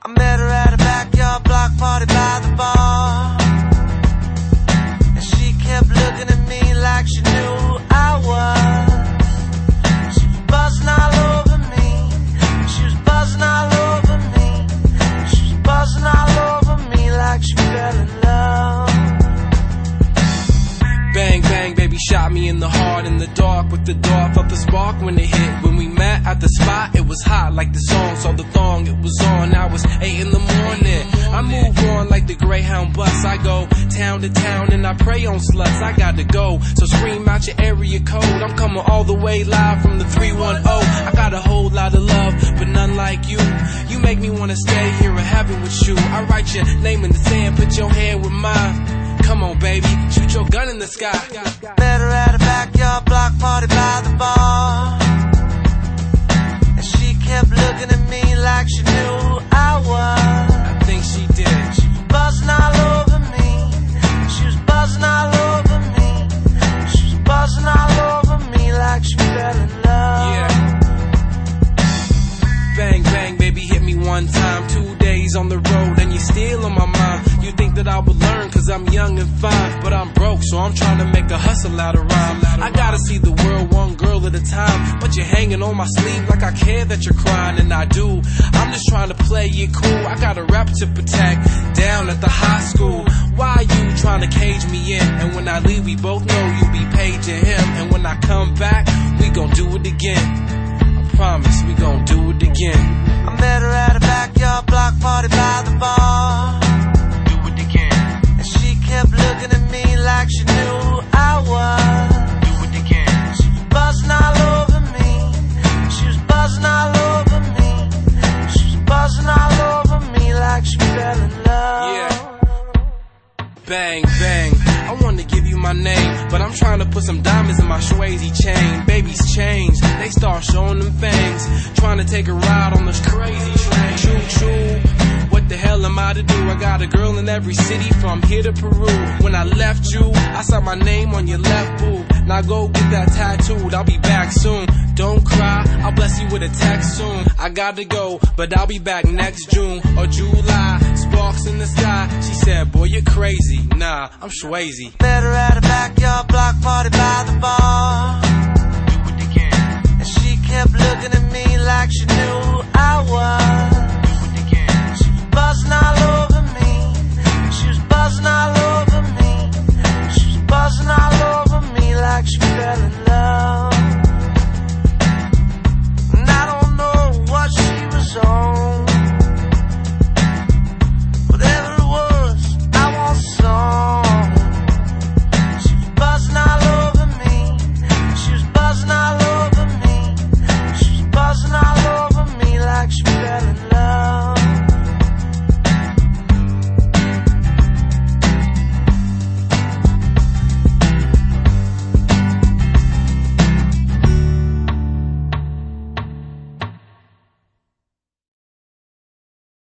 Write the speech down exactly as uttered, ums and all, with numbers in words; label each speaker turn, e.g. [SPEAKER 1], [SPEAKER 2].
[SPEAKER 1] I met her at a backyard block party by the bar, and she kept looking at me like she knew who I was. She was buzzing all over me, she was buzzing all over me, she was buzzing all over me like she fell in love.
[SPEAKER 2] Bang, bang, baby shot me in the heart in the dark with the door of the spark when it hit. When we met at the spot, it was hot like the song, so the thong it was on. Now it's eight in the morning. I move on like the Greyhound bus. I go town to town and I prey on sluts. I got to go, so scream out your area code. I'm coming all the way live from the three one zero. I got a whole lot of love, but none like you. You make me wanna stay here in heaven with you. I write your name in the sand, put your hand with mine. Come on, baby, shoot your gun in the sky.
[SPEAKER 1] Met her at a backyard block party by the bar, and she kept looking at me like she knew who I was.
[SPEAKER 2] I think she did.
[SPEAKER 1] She was buzzing all over me, she was buzzing all over me, she was buzzing all over me like she fell in love.
[SPEAKER 2] Yeah. Bang, bang, baby, hit me one time. Two days on the road and you're still on my mind. You think that I would learn cause I'm young and fine, but I'm broke, so I'm trying to make a hustle out of rhyme. I gotta see the world one girl at a time, but you're hanging on my sleeve like I care that you're crying, and I do. I'm just trying to play it cool. I got a rap to protect down at the high school. Why you trying to cage me in? And when I leave, we both know you be paging him. And when I come back, we gon' do it again. I promise we gon' do it again.
[SPEAKER 1] I met her at a backyard block party by the bar,
[SPEAKER 2] Do it again.
[SPEAKER 1] and she kept looking at me like she knew who I was.
[SPEAKER 2] Do it again.
[SPEAKER 1] She was buzzing all over me, she was buzzing all over me, she was buzzing all over me like she fell in love.
[SPEAKER 2] Yeah. Bang, bang, I wanna give you my name, but I'm trying to put some diamonds in my Swayze chain. Babies change, they start showing them fangs, trying to take a ride on this crazy train. True, true, what the hell am I to do? I got a girl in every city from here to Peru. When I left you, I saw my name on your left boob. Now go get that tattooed, I'll be back soon. Don't cry, I'll bless you with a text soon. I gotta go, but I'll be back next June or July. Sparks in the sky, she said, boy, you're crazy. Nah, I'm Swayze.
[SPEAKER 1] Met her at a backyard block party by the bar,
[SPEAKER 2] Do it again.
[SPEAKER 1] and she kept looking at me like she knew